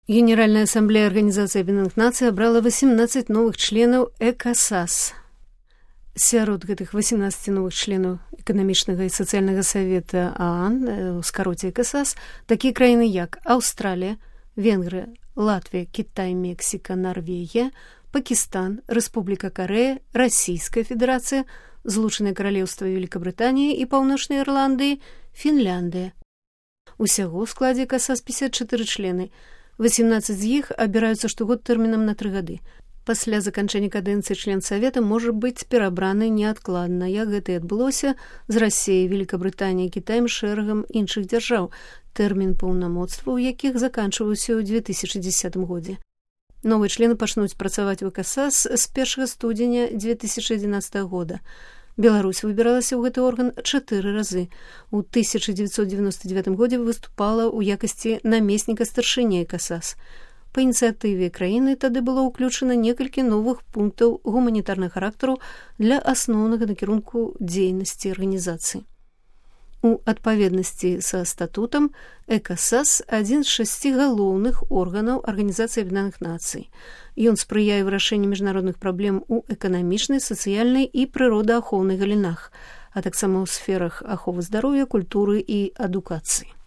Генеральная ассамблея Организации Объединенных Наций абрала 18 новых членаў ЭКСАС. Сярод гэтых 18 новых членаў эканамічнага і сацыяльнага савета ААН, у скароце ЭКСАС, такія краіны як Аўстралія, Венгрыя, Латвія, Кітай, Мексіка, Норвегія, Пакістан, Рэспубліка Карэя, Расійская Федэрацыя, Злучанае Каралеўства Великабрытаніі і Паўночнай Ірландыі, Фінляндыя. Усяго ў складзе ЭКСАС 54 члены. 18 з іх абіраюцца штогод тэрмінам на 3 гады. Пасля заканчэння кадэнцыі член Савета можа быць перабраны неадкладна, як гэта і адбылося з Расіяй, Великабрытаніяй, Кітаем, шэрагам іншых дзяржаў, тэрмін паўнамоцтва, у якіх заканчваўся ў 2010 годзе. Новыя члены пачнуць працаваць у ЭКСАС з 1 студзеня 2011 года. Беларусь выбіралася ў гэты орган 4 разы. У 1999 годзе выступала ў якасці намесніка старшыні ЭКСАС. Па ініцыятыве краіны тады было ўключана некалькі новых пунктаў гуманітарнага характару для асноўнага накірунку дзейнасці арганізацыі. У адпаведнасці са статутам ЭКСАС адзін з 6 галоўных органаў Арганізацыі Аб'яднаных Нацый. Ён спрыяе вырашэнню міжнародных праблем у эканамічнай, сацыяльнай і прыродаахоўнай галінах, а таксама ў сферах аховы здароўя, культуры і адукацыі.